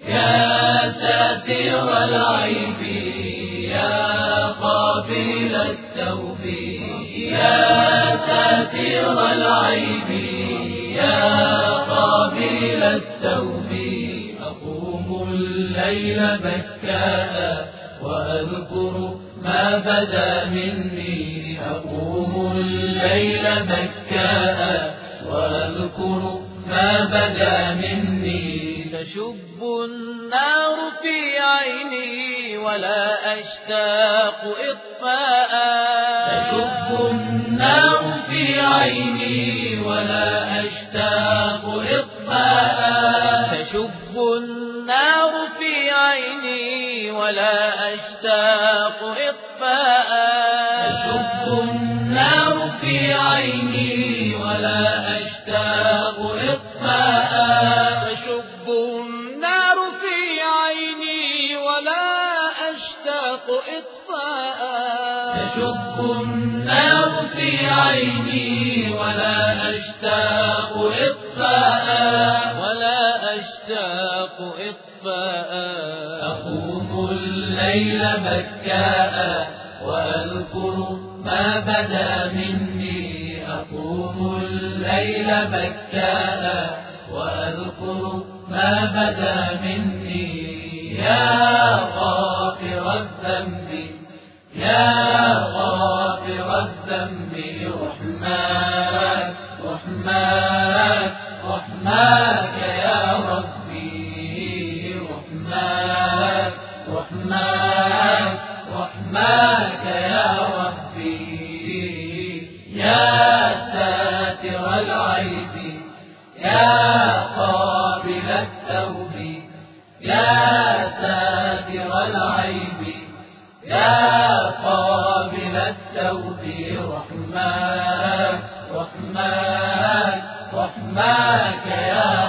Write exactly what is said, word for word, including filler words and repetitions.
يا ساتر العيب يا قابل التوب يا ساتر العيب يا قابل التوب أقوم الليل بكاء وأذكر ما بدا مني أقوم الليل بكاء وأذكر ما بدا مني تشب النار في عيني ولا أشتاق إطفاء تشب النار في عيني ولا أشتاق إطفاء تشب النار في عيني ولا أشتاق إطفاء تشب النار في عيني ولا أشتاق إطفاء تشب النار في عيني ولا أشتاق إطفاء تشب النار في عيني ولا أشتاق إطفاء ولا أشتاق إطفاء أقوم الليل بكاء وأذكر ما بدا مني أقوم الليل بكاء وأذكر ما بدا مني يا غافر الذنب يا غافر الذنب رحماك رحماك رحماك يا ربي رحماك رحماك رحماك يا ربي يا ساتر العيب يا قابل التوب يا ساتر العيب يا قابل التوب رحماك رحماك رحماك يا